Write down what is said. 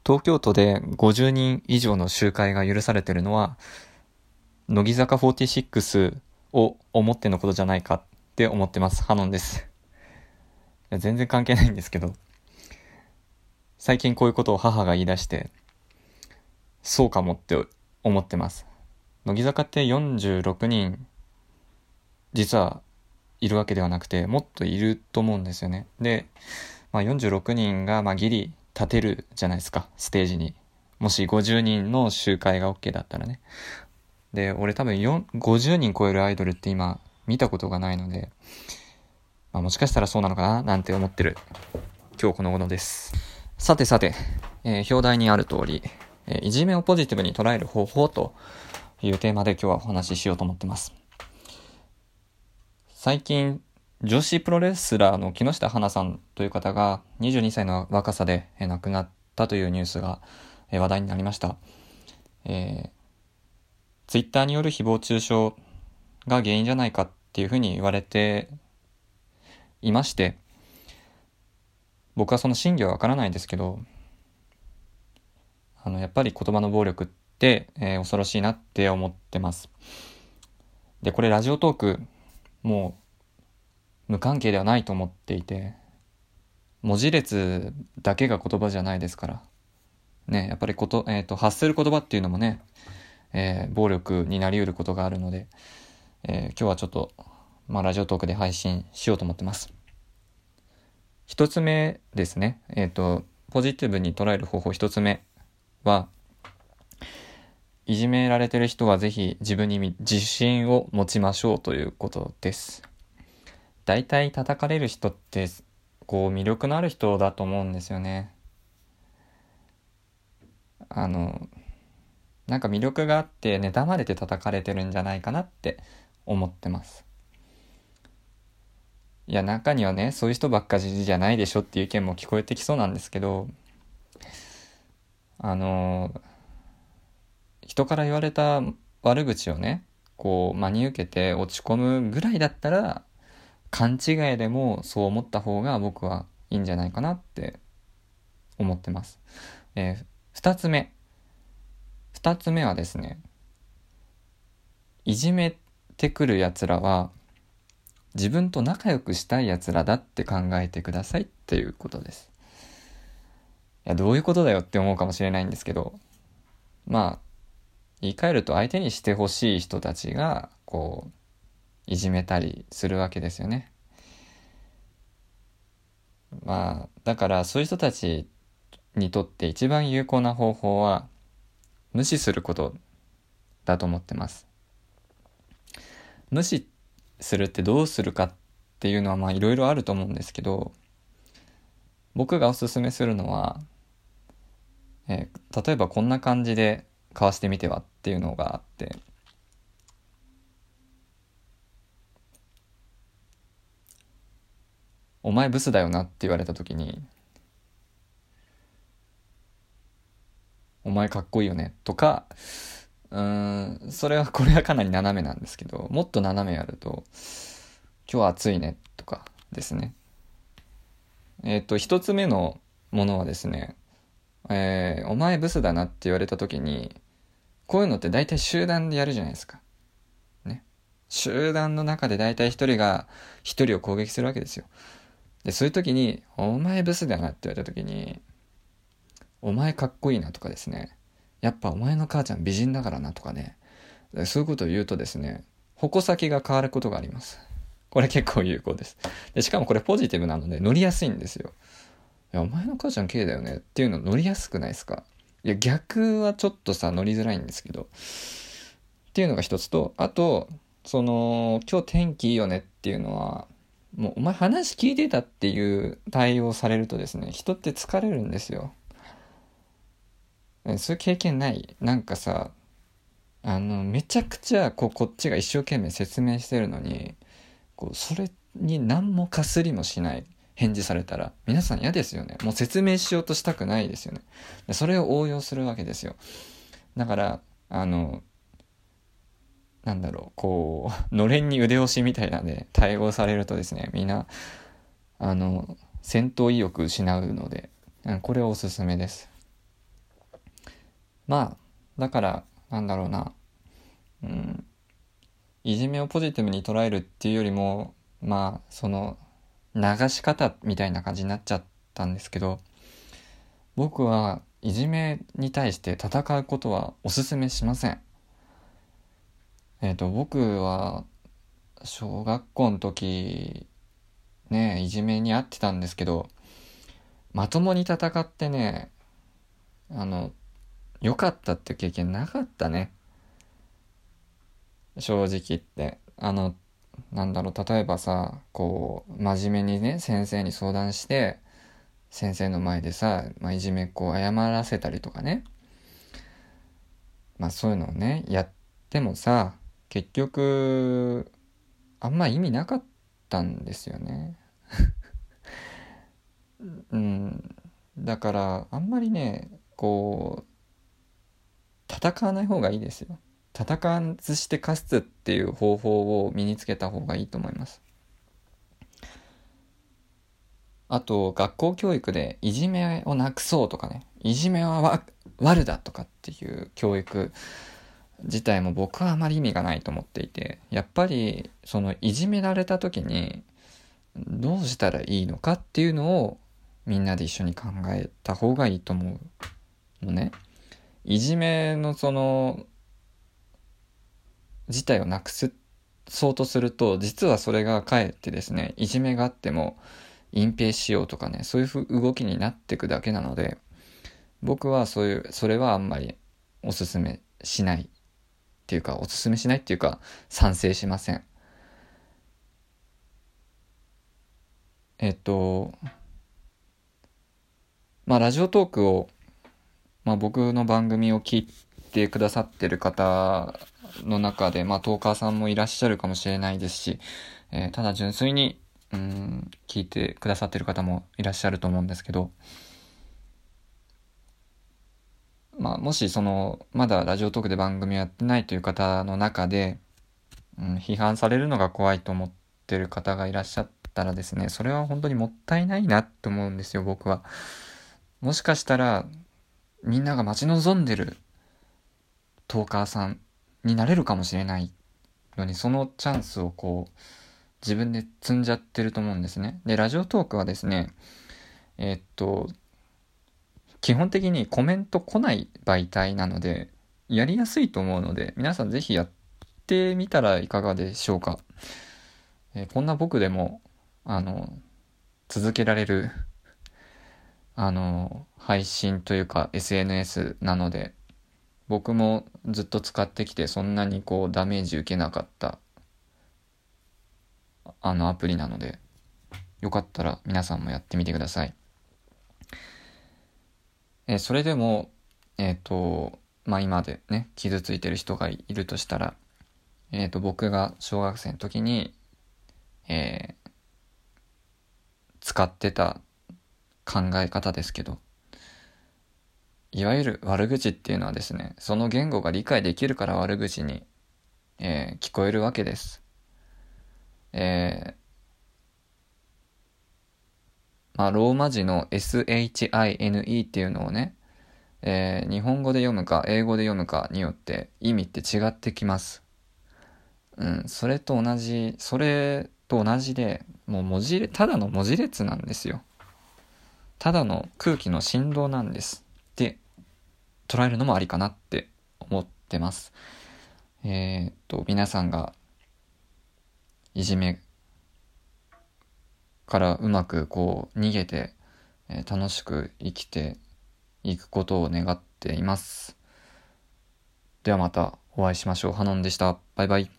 東京都で50人以上の集会が許されているのは、乃木坂46を思ってのことじゃないかって思ってます。ハノンです。いや全然関係ないんですけど、最近こういうことを母が言い出して、そうかもって思ってます。乃木坂って46人、実はいるわけではなくて、もっといると思うんですよね。で、46人がギリ立てるじゃないですか、ステージに。もし50人の集会が OK だったらね。で、俺多分50人超えるアイドルって今見たことがないので、もしかしたらそうなのかななんて思ってる今日この頃です。さて、表題にある通り、いじめをポジティブに捉える方法というテーマで今日はお話ししようと思ってます。最近女子プロレスラーの木下花さんという方が22歳の若さで亡くなったというニュースが話題になりました。ツイッターによる誹謗中傷が原因じゃないかっていうふうに言われていまして、僕はその真偽はわからないですけど、やっぱり言葉の暴力って、恐ろしいなって思ってます。で、これラジオトークもう無関係ではないと思っていて、文字列だけが言葉じゃないですからね。やっぱり発する言葉っていうのもね、暴力になり得ることがあるので、今日はちょっとラジオトークで配信しようと思ってます。一つ目ですね。ポジティブに捉える方法一つ目は、いじめられてる人はぜひ自分に自信を持ちましょうということです。大体叩かれる人って魅力のある人だと思うんですよね。なんか魅力があって妬まれて叩かれてるんじゃないかなって思ってます。いや、中にはね、そういう人ばっかじゃないでしょっていう意見も聞こえてきそうなんですけど、人から言われた悪口をね、真に受けて落ち込むぐらいだったら、勘違いでもそう思った方が僕はいいんじゃないかなって思ってます。二つ目はですね、いじめてくる奴らは自分と仲良くしたい奴らだって考えてくださいっていうことです。いや、どういうことだよって思うかもしれないんですけど、言い換えると相手にしてほしい人たちがいじめたりするわけですよね。だからそういう人たちにとって一番有効な方法は無視することだと思ってます。無視するってどうするかっていうのはいろいろあると思うんですけど、僕がおすすめするのは、例えばこんな感じで交わしてみてはっていうのがあって、お前ブスだよなって言われた時に、お前かっこいいよねとか、これはかなり斜めなんですけど、もっと斜めやると、今日暑いねとかですね。一つ目のものはですね、お前ブスだなって言われた時に、こういうのって大体集団でやるじゃないですか。ね。集団の中で大体一人が一人を攻撃するわけですよ。で、そういう時に、お前ブスだなって言われた時に、お前かっこいいなとかですね、やっぱお前の母ちゃん美人だからなとかね、そういうことを言うとですね、矛先が変わることがあります。これ結構有効です。で、しかもこれポジティブなので乗りやすいんですよ。いや、お前の母ちゃん綺麗だよねっていうの乗りやすくないですか？いや、逆はちょっと乗りづらいんですけど。っていうのが一つと、あと、今日天気いいよねっていうのは、もうお前話聞いてたっていう対応されるとですね、人って疲れるんですよ。そういう経験ない？なんかさ、めちゃくちゃこっちが一生懸命説明してるのに、それに何もかすりもしない返事されたら皆さん嫌ですよね。もう説明しようとしたくないですよね。でそれを応用するわけですよ。だからのれんに腕押しみたいなで対応されるとですね、みんな戦闘意欲失うので、これはおすすめです。 まあ、だから、なんだろうな、うん、いじめをポジティブに捉えるっていうよりも、まあ、その、流し方みたいな感じになっちゃったんですけど、僕はいじめに対して戦うことはお勧めしません。僕は小学校の時ね、いじめに遭ってたんですけど、まともに戦ってね、あの、良かったっていう経験なかったね。正直言って。なんだろう、例えばさ、こう、真面目にね、先生に相談して、先生の前でさ、いじめっ子を謝らせたりとかね。そういうのをね、やってもさ、結局、あんま意味なかったんですよね。うん。だから、あんまりね、こう、戦わない方がいいですよ。戦わずして勝つっていう方法を身につけた方がいいと思います。あと、学校教育でいじめをなくそうとかね、いじめは悪だとかっていう教育自体も僕はあまり意味がないと思っていて、やっぱりそのいじめられた時にどうしたらいいのかっていうのをみんなで一緒に考えた方がいいと思うのね。いじめのその自体をなくそうとすると、実はそれがかえってですね、いじめがあっても隠蔽しようとかね、そういう動きになっていくだけなので、僕はそれはあんまりおすすめしないっていうか、おすすめしないっていうか、賛成しません。えっと、ラジオトークを、僕の番組を聞いてくださってる方の中で、トーカーさんもいらっしゃるかもしれないですし、ただ純粋に、聞いてくださってる方もいらっしゃると思うんですけど、もしまだラジオトークで番組をやってないという方の中で、批判されるのが怖いと思ってる方がいらっしゃったらですね、それは本当にもったいないなと思うんですよ、僕は。もしかしたら、みんなが待ち望んでるトーカーさんになれるかもしれないのに、そのチャンスを自分で積んじゃってると思うんですね。で、ラジオトークはですね、えーっと、基本的にコメント来ない媒体なので、やりやすいと思うので、皆さんぜひやってみたらいかがでしょうか。こんな僕でも、あの、続けられる、配信というか SNS なので、僕もずっと使ってきてそんなにダメージ受けなかったアプリなので、よかったら皆さんもやってみてください。それでも、今でね、傷ついてる人がいるとしたら、僕が小学生の時に、使ってた考え方ですけど、いわゆる悪口っていうのはですね、その言語が理解できるから悪口に、聞こえるわけです。ローマ字の SHINE っていうのをね、日本語で読むか英語で読むかによって意味って違ってきます。それと同じで、もうただの文字列なんですよ。ただの空気の振動なんです。で、捉えるのもありかなって思ってます。皆さんがいじめからうまく逃げて、楽しく生きていくことを願っています。ではまたお会いしましょう。ハノンでした。バイバイ。